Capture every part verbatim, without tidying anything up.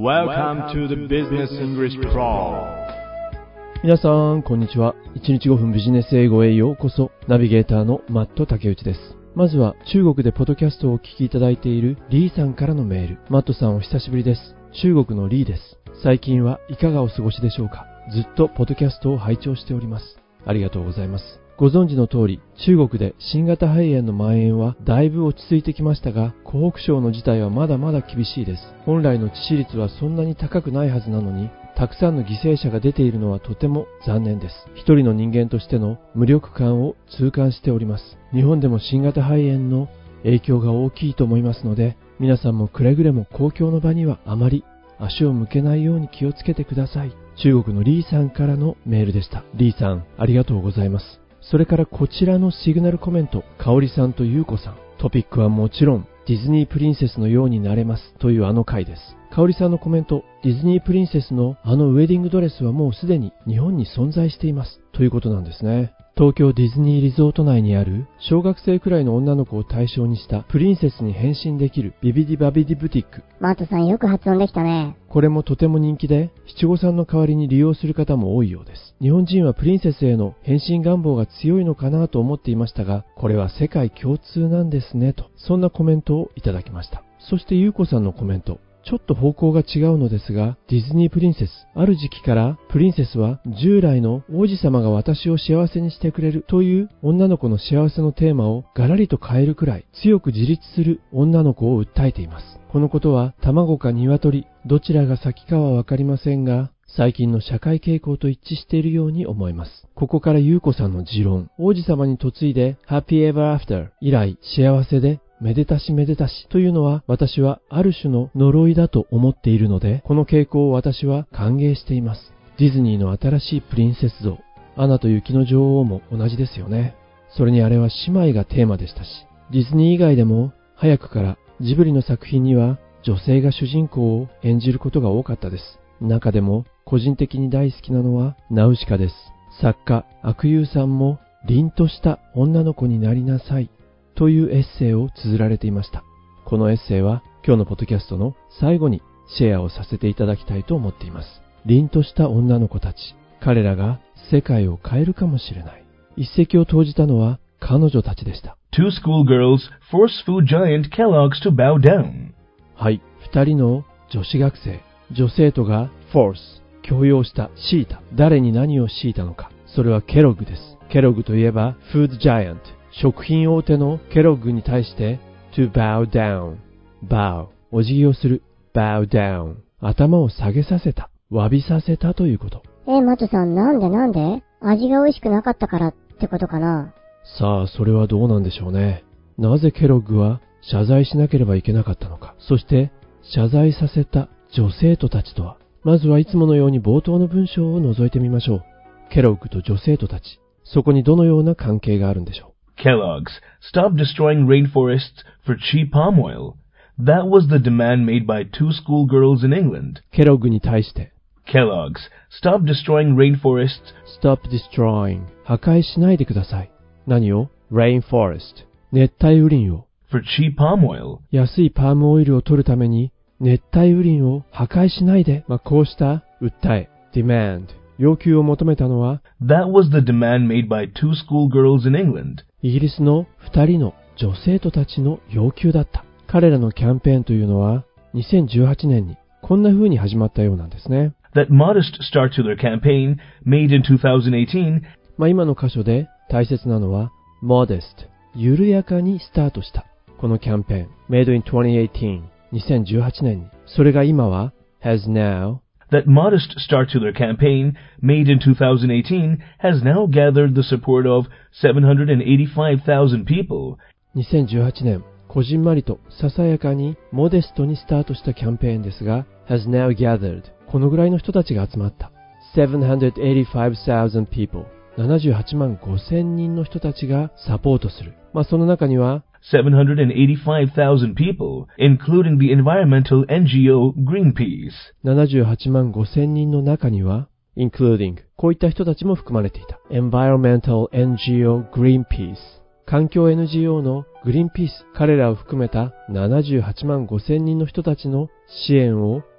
Welcome to the Business English Pro。 皆さんこんにちは。いちにちごふんビジネス英語へようこそ。ナビゲーターのマット竹内です。まずは中国でポッドキャストをお聞きいただいているリーさんからのメール。マットさんお久しぶりです。中国のリーです。最近はいかがお過ごしでしょうか。ずっとポッドキャストを拝聴しております。ありがとうございます。ご存知の通り、中国で新型肺炎の蔓延はだいぶ落ち着いてきましたが、湖北省の事態はまだまだ厳しいです。本来の致死率はそんなに高くないはずなのに、たくさんの犠牲者が出ているのはとても残念です。一人の人間としての無力感を痛感しております。日本でも新型肺炎の影響が大きいと思いますので、皆さんもくれぐれも公共の場にはあまり足を向けないように気をつけてください。中国のリーさんからのメールでした。リーさん、ありがとうございます。それからこちらのシグナルコメント、かおりさんとゆうこさん。トピックはもちろん、ディズニープリンセスのようになれますというあの回です。かおりさんのコメント、ディズニープリンセスのあのウェディングドレスはもうすでに日本に存在していますということなんですね。東京ディズニーリゾート内にある小学生くらいの女の子を対象にしたプリンセスに変身できるビビディバビディブティック。 マートさんよく発音できたね。 これもとても人気で、七五三の代わりに利用する方も多いようです。日本人はプリンセスへの変身願望が強いのかなと思っていましたが、これは世界共通なんですねと、そんなコメントをいただきました。そしてゆうこさんのコメント。ちょっと方向が違うのですが、ディズニープリンセス。ある時期からプリンセスは従来の王子様が私を幸せにしてくれるという女の子の幸せのテーマをガラリと変えるくらい強く自立する女の子を訴えています。このことは卵か鶏、どちらが先かはわかりませんが、最近の社会傾向と一致しているように思います。ここからゆうこさんの持論。王子様に嫁いで Happy Ever After 以来幸せでめでたしめでたしというのは私はある種の呪いだと思っているので、この傾向を私は歓迎しています。ディズニーの新しいプリンセス像、アナと雪の女王も同じですよね。それにあれは姉妹がテーマでしたし、ディズニー以外でも早くからジブリの作品には女性が主人公を演じることが多かったです。中でも個人的に大好きなのはナウシカです。作家阿久悠さんも凛とした女の子になりなさいというエッセイを綴られていました。このエッセイは今日のポッドキャストの最後にシェアをさせていただきたいと思っています。凛とした女の子たち、彼らが世界を変えるかもしれない。一石を投じたのは彼女たちでした。 Two schoolgirls force food giant Kellogg's to bow down. はい、二人の女子学生、女生徒が force、強要した、強いた。誰に何を強いたのか。それはケロッグです。ケロッグといえば food giant、食品大手のケロッグに対して to bow down、bow、お辞儀をする、bow down、頭を下げさせた、詫びさせたということ。 え、マトさんなんでなんで味が美味しくなかったからってことかな。 さあ、それはどうなんでしょうね。なぜケロッグは謝罪しなければいけなかったのか。そして謝罪させた女生徒たちとは。まずはいつものように冒頭の文章を覗いてみましょう。ケロッグと女生徒たち。そこにどのような関係があるんでしょう。 Kellogg's, stop destroying rainforests for cheap palm oil. That was the demand made by two schoolgirls in England. ケロッグに対して Kellogg's, stop destroying rainforests. Stop destroying. 破壊しないでください。何を Rainforest. 熱帯雨林を For cheap palm oil. 安いパームオイルを取るために熱帯雨林を破壊しないで、まあ、こうした訴え Demand. 要求を求めたのは That was the demand made by two schoolgirls in England. イギリスの二人の女生徒たちの要求だった。彼らのキャンペーンというのはにせんじゅうはちねんにこんな風に始まったようなんですね。 That modest start to their campaign, made in twenty eighteen, まあ今の箇所で大切なのは modest、緩やかにスタートしたこのキャンペーン made in twenty eighteen、にせんじゅうはちねんに、それが今は has now That modest start to their campaign, made in twenty eighteen, has now gathered the support of seven hundred eighty-five thousand people. にせんじゅうはちねん、こじんまりとささやかにモデストにスタートしたキャンペーンですが、has now gathered、このぐらいの人たちが集まった。seven hundred eighty-five thousand people、ななじゅうはちまんごせんにんの人たちがサポートする。まあその中には、 seven hundred eighty-five thousand people, including the environmental N G O Greenpeace. ななじゅうはちまんごせんにんの中には、including、こういった人たちも含まれていた。environmental N G O Greenpeace、環境 エヌジーオー のグリーンピース、彼らを含めたななじゅうはちまんごせんにんの人たちの支援を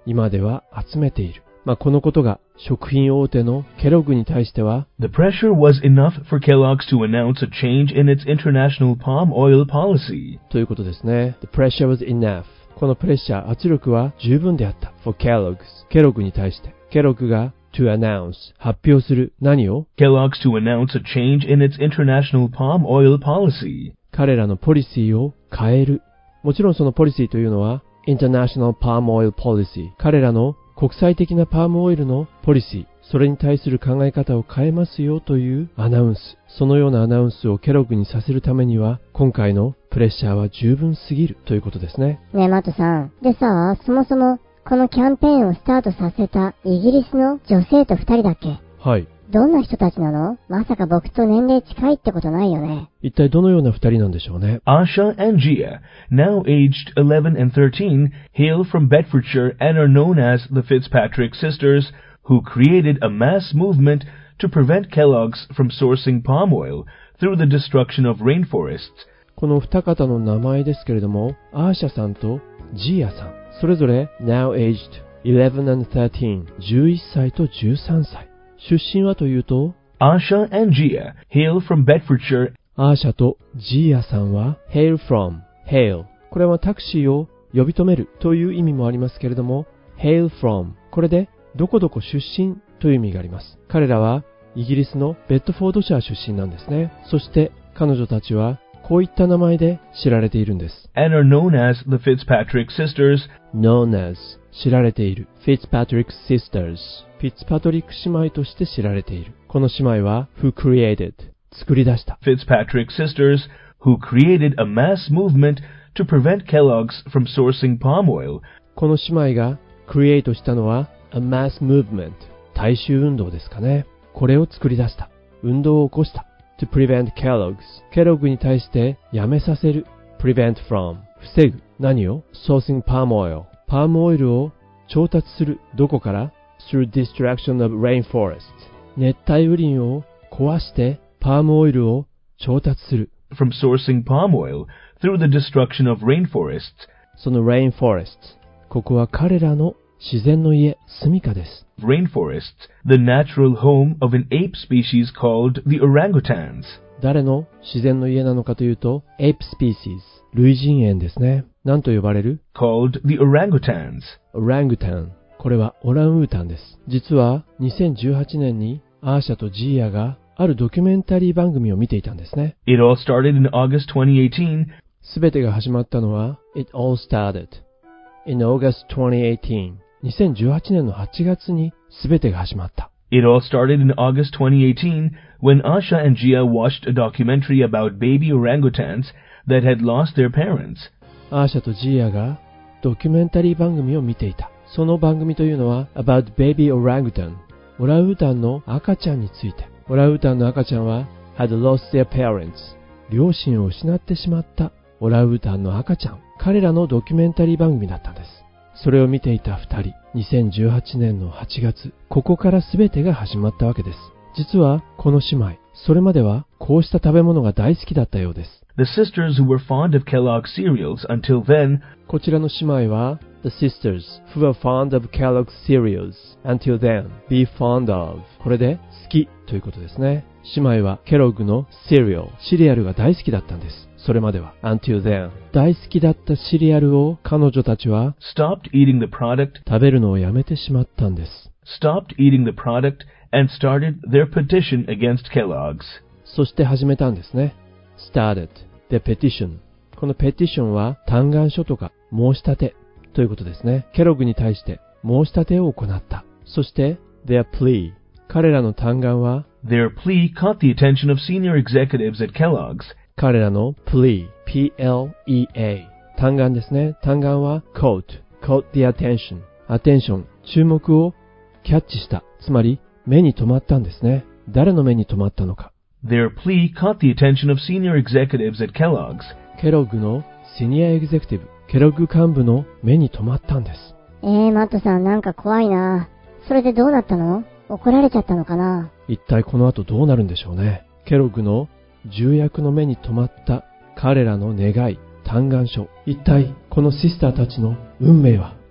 今では集めている。まあ、このことが食品大手のケログに対しては The pressure was enough for Kellogg's to announce a change in its international palm oil policy. ということですね。The pressure was enough. このプレッシャー、圧力は十分であった。for Kellogg's. ケログに対して。ケログが to announce. 発表する。何を Kellogg's to announce a change in its international palm oil policy. 彼らのポリシーを変える。もちろんそのポリシーというのは International Palm Oil Policy。彼らの国際的なパームオイルのポリシー、それに対する考え方を変えますよというアナウンス。そのようなアナウンスをケログにさせるためには、今回のプレッシャーは十分すぎるということですね。 ねえ、マットさん。でさ、そもそも、このキャンペーンをスタートさせたイギリスの女性と二人だっけ？ はい。 どんな人たちなの？まさか僕と年齢近いってことないよね。 一体どのような二人なんでしょうね。 Asha and Gia, now aged eleven and thirteen, hail from Bedfordshire and are known as the Fitzpatrick sisters, who created a mass movement to prevent Kellogg's from sourcing palm oil through the destruction of rainforests. この二方の名前ですけれども、アーシャさんとジーアさん、それぞれ now aged eleven and thirteen、じゅういっさいとじゅうさんさい。出身はというと、 Asha and Gia hail from Bedfordshire. アーシャとジーアさんは hail from, hail。これはタクシーを呼び止めるという意味もありますけれども、hail from。これでどこどこ出身という意味があります。彼らはイギリスのベッドフォードシャー出身なんですね。そして彼女たちはこういった名前で知られているんです。 And are known as the Fitzpatrick sisters. known as 知られている Fitzpatrick sisters フィッツパトリック姉妹として知られている。この姉妹は who created 作り出した Fitzpatrick sisters who created a mass movement to prevent Kellogg's from sourcing palm oil. この姉妹が create したのは a mass movement 大衆運動ですかね。これを作り出した。運動を起こした。to prevent Kellogg's ケロッグに対してやめさせる。prevent from 防ぐ。何を sourcing palm oil パームオイルを調達する。どこから through destruction of rainforests 熱帯雨林を壊してパームオイルを調達する。 from sourcing palm oil through the destruction of rainforests. その rainforests ここは彼らの自然の家、住処です。 Rainforests, the natural home of an ape species called the orangutans. 誰の自然の家なのかというと ape species 類人猿ですね。何と呼ばれる called the orangutans. orangutan これはオランウータンです。実はにせんじゅうはちねんにアーシャとジーアがあるドキュメンタリー番組を見ていたんですね。 It all started in August twenty eighteen. すべてが始まったのは It all started in August twenty eighteenにせんじゅうはちねんのはちがつにすべてが始まった。 It all started in August twenty eighteen when Asha and Gia watched a documentary about baby orangutans that had lost their parents. アーシャとジーアがドキュメンタリー番組を見ていた。その番組というのは About baby orangutan オランウータンの赤ちゃんについて。オランウータンの赤ちゃんは had lost their parents 両親を失ってしまったオランウータンの赤ちゃん。彼らのドキュメンタリー番組だったんです。それを見ていた二人、にせんじゅうはちねんのはちがつ、ここから全てが始まったわけです。実はこの姉妹、それまではこうした食べ物が大好きだったようです。 The sisters who were fond of Kellogg's cereals until then. こちらの姉妹は The sisters who were fond of Kellogg's cereals until then. Be fond of これで好きということですね。姉妹はケロッグの cereal シリアルが大好きだったんです。それまでは until then 大好きだったシリアルを彼女たちは stopped eating the product 食べるのをやめてしまったんです。 stopped eating the product and started their petition against Kellogg's. そして始めたんですね。 started the petition このペティションは嘆願書とか申し立てということですね。ケロッグに対して申し立てを行った。そして their plea 彼らの嘆願は their plea caught the attention of senior executives at Kellogg's. 彼らの plea, P L E A 嘆願ですね。嘆願は caught, caught the attention, attention 注目をキャッチした。つまり目に留まったんですね。誰の目に留まったのか。 Their plea caught the attention of senior executives at Kellogg's. ケロッグのシニアエグゼクティブ、ケロッグ幹部の目に留まったんです。 えー、マットさんなんか怖いな。それでどうなったの？怒られちゃったのかな？ 一体この後どうなるんでしょうね。ケロッグの重役の目に留まった彼らの願い、嘆願書。一体このシスターたちの運命は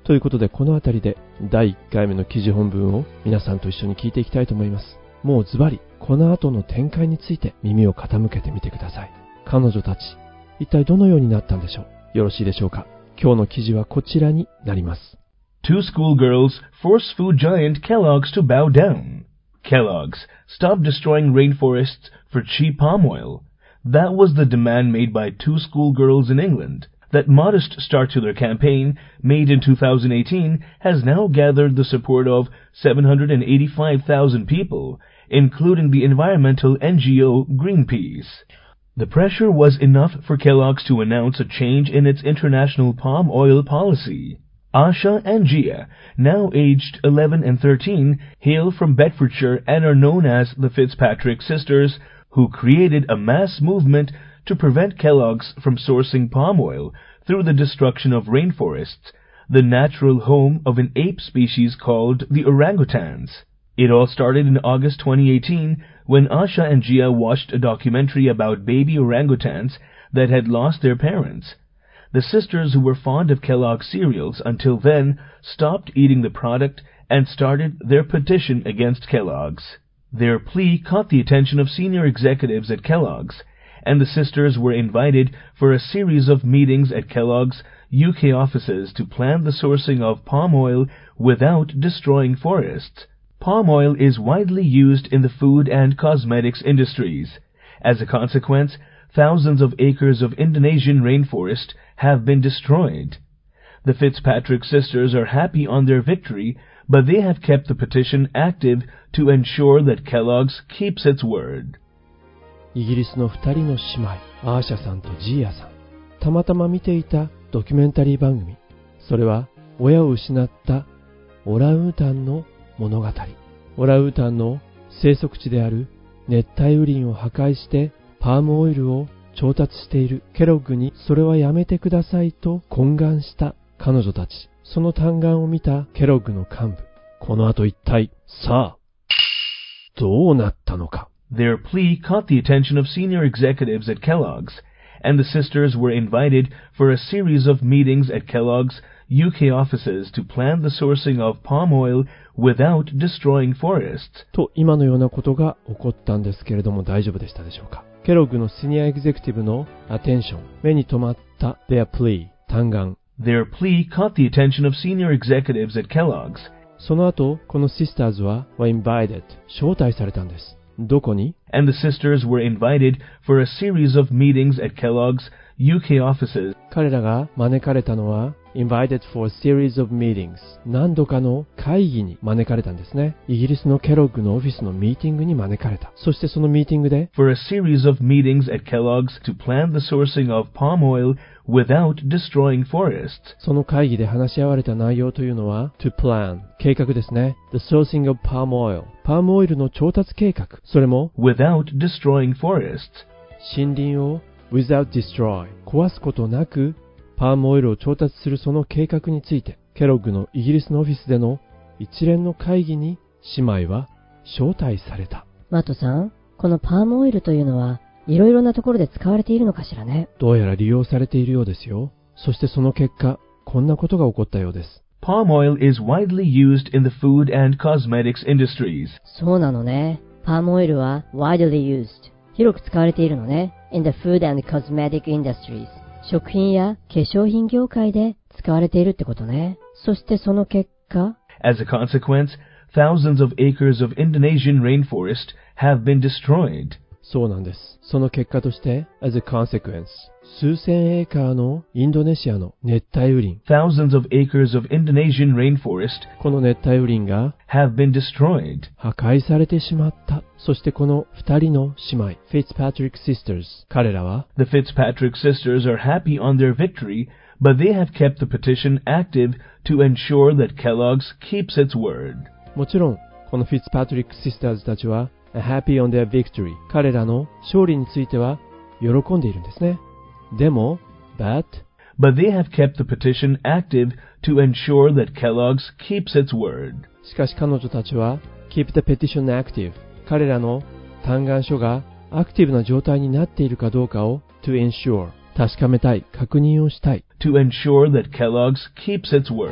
ということで、このあたりでだいいっかいめの記事本文を皆さんと一緒に聞いていきたいと思います。もうズバリこの後の展開について耳を傾けてみてください。彼女たち、一体どのようになったんでしょう。よろしいでしょうか。今日の記事はこちらになります。 Two schoolgirls force food giant Kellogg's to bow down. Kellogg's, stop destroying rainforests for cheap palm oil. That was the demand made by two schoolgirls in England. That modest start to their campaign, made in two thousand eighteen, has now gathered the support of seven hundred eighty-five thousand people, including the environmental N G O Greenpeace. The pressure was enough for Kellogg's to announce a change in its international palm oil policy. Asha and Gia, now aged eleven and thirteen, hail from Bedfordshire and are known as the Fitzpatrick sisters, who created a mass movement to prevent Kellogg's from sourcing palm oil through the destruction of rainforests, the natural home of an ape species called the orangutans. It all started in August twenty eighteen when Asha and Gia watched a documentary about baby orangutans that had lost their parents. The sisters, who were fond of Kellogg's cereals until then, stopped eating the product and started their petition against Kellogg's. Their plea caught the attention of senior executives at Kellogg's, and the sisters were invited for a series of meetings at Kellogg's U K offices to plan the sourcing of palm oil without destroying forests. Palm oil is widely used in the food and cosmetics industries. As a consequence, thousands of acres of Indonesian rainforest have been destroyed. The Fitzpatrick sisters are happy on their victory, but they have kept the petition active to ensure that Kellogg's keeps its word. イギリスのふたりの姉妹、アーシャさんとジーヤさん。たまたま見ていたドキュメンタリー番組。それは親を失ったオランウータンの物語。オランウータンの生息地である熱帯雨林を破壊してパームオイルを調達しているケロッグにそれはやめてくださいと懇願した彼女たち。その嘆願を見たケロッグの幹部。この後一体、さあ、どうなったのか。 Their plea caught the attention of senior executives at Kellogg's, and the sisters were invited for a series of meetings at Kellogg's U K offices to plan the sourcing of palm oil without destroying forests. と今のようなことが起こったんですけれども大丈夫でしたでしょうか。ケロッグのシニアエグゼクティブのアテンション、目に留まった their plea、嘆願。 Their plea caught the attention of senior executives at Kellogg's. その後、このシスターズは were invited、招待されたんです。どこに？ And the sisters were invited for a series of meetings at Kellogg's U K offices. 彼らが招かれたのは invited for a series of meetings 何度かの会議に招かれたんですね。イギリスのケロッグのオフィスのミーティングに招かれた。そしてそのミーティングで for a series of meetings at Kellogg's to plan the sourcing of palm oil without destroying forests. その会議で話し合われた内容というのは to plan 計画ですね。the sourcing of palm oil パームオイルの調達計画。それも without destroying forests 森林を without destroy 壊すことなくパームオイルを調達するその計画についてケロッグのイギリスのオフィスでの一連の会議に姉妹は招待された。 マットさん、このパームオイルというのはいろいろなところで使われているのかしらね。 どうやら利用されているようですよ。そしてその結果、こんなことが起こったようです。 Palm oil is widely used in the food and cosmetics industries. そうなのね。パームオイルは widely used 広く使われているのね。in the food and cosmetic industries 食品や化粧品業界で使われているってことね。そしてその結果 As a consequence, thousands of acres of Indonesian rainforest have been destroyed. そうなんです。その結果として as a consequence 数千エーカーのインドネシアの熱帯雨林 Thousands of acres of Indonesian rainforest この熱帯雨林が have been destroyed. 破壊されてしまった。そしてこの二人の姉妹 Fitzpatrick sisters 彼らは The Fitzpatrick sisters are happy on their victory, but they have kept the petition active to ensure that Kellogg's keeps its word. もちろんこの Fitzpatrick sisters たちはhappy on their victory 彼らの勝利については喜んでいるんですね。でも but But they have kept the petition active to ensure that Kellogg's keeps its word. しかし彼女たちは keep the petition active 彼らの嘆願書がアクティブな状態になっているかどうかを to ensure 確かめたい、確認をしたい。 To ensure that Kellogg's keeps its word.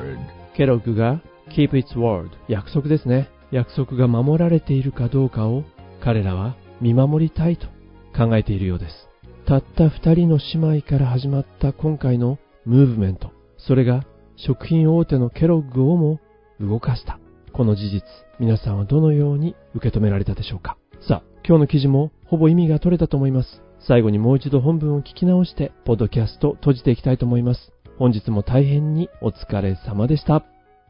ケロッグが keep its word 約束ですね。約束が守られているかどうかを彼らは見守りたいと考えているようです。たった二人の姉妹から始まった今回のムーブメント、それが食品大手のケロッグをも動かした。この事実、皆さんはどのように受け止められたでしょうか。さあ、今日の記事もほぼ意味が取れたと思います。最後にもう一度本文を聞き直して、ポッドキャスト閉じていきたいと思います。本日も大変にお疲れ様でした。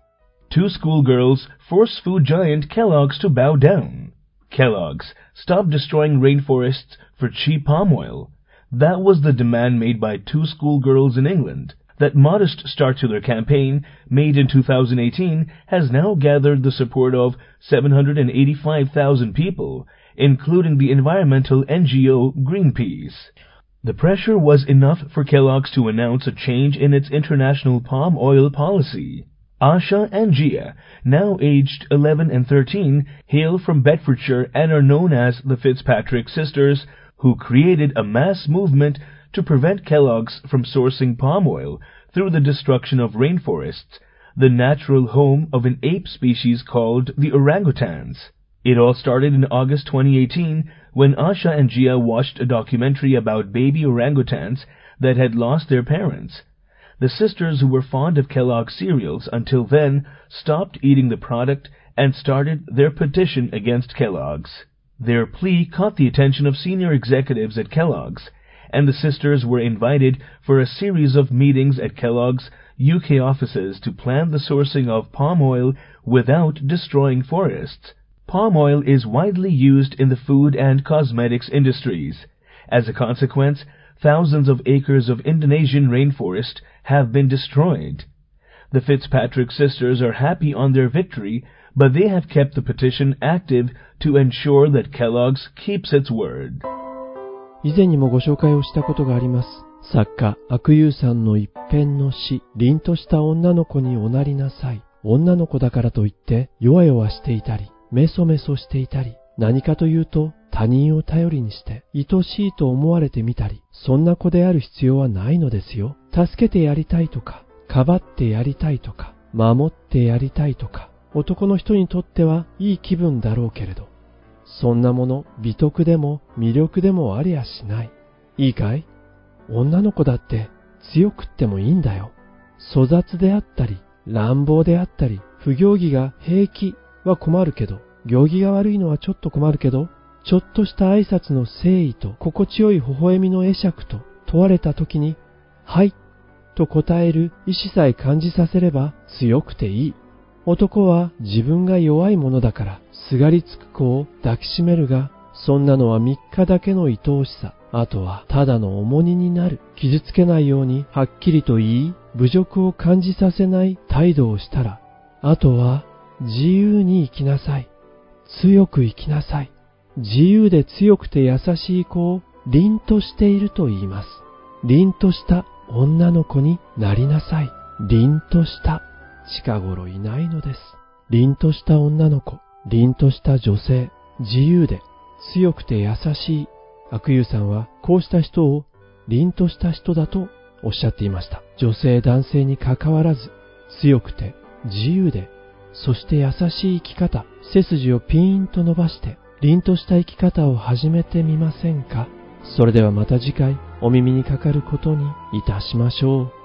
Two schoolgirls force food giant Kellogg's to bow down. Kellogg's, stop destroying rainforests for cheap palm oil. That was the demand made by two schoolgirls in England. That modest start to their campaign, made in two thousand eighteen, has now gathered the support of seven hundred eighty-five thousand people, including the environmental N G O Greenpeace. The pressure was enough for Kellogg's to announce a change in its international palm oil policy. Asha and Gia, now aged eleven and thirteen, hail from Bedfordshire and are known as the Fitzpatrick sisters, who created a mass movement to prevent Kellogg's from sourcing palm oil through the destruction of rainforests, the natural home of an ape species called the orangutans. It all started in August twenty eighteen when Asha and Gia watched a documentary about baby orangutans that had lost their parents. The sisters, who were fond of Kellogg's cereals until then, stopped eating the product and started their petition against Kellogg's. Their plea caught the attention of senior executives at Kellogg's, and the sisters were invited for a series of meetings at Kellogg's U K offices to plan the sourcing of palm oil without destroying forests. Palm oil is widely used in the food and cosmetics industries. As a consequence, thousands of acres of Indonesian rainforest have been destroyed. The Fitzpatrick sisters are happy on their victory, but they have kept the petition active to ensure that Kellogg's keeps its word. 以前にもご紹介をしたことがあります。作家、悪友さんの一編の詩、凛とした女の子におなりなさい。女の子だからといって、弱々していたり、メソメソしていたり、何かというと、他人を頼りにして、愛しいと思われてみたり、そんな子である必要はないのですよ。助けてやりたいとか、かばってやりたいとか、守ってやりたいとか、男の人にとってはいい気分だろうけれど、そんなもの美徳でも魅力でもありゃしない。いいかい？女の子だって強くってもいいんだよ。粗雑であったり、乱暴であったり、不行儀が平気は困るけど、行儀が悪いのはちょっと困るけど、ちょっとした挨拶の誠意と心地よい微笑みの会釈と問われた時に、はいと答える意志さえ感じさせれば強くていい。男は自分が弱いものだからすがりつく子を抱きしめるが、そんなのはみっかだけの愛おしさ。あとはただの重荷になる。傷つけないようにはっきりと言い、侮辱を感じさせない態度をしたら、あとは自由に生きなさい。強く生きなさい。自由で強くて優しい子を凛としていると言います。凛とした女の子になりなさい。凛とした近頃いないのです。凛とした女の子、凛とした女性、自由で強くて優しい。悪友さんはこうした人を凛とした人だとおっしゃっていました。女性男性にかかわらず、強くて自由で、そして優しい生き方、背筋をピーンと伸ばして凛とした生き方を始めてみませんか？それではまた次回お耳にかかることにいたしましょう。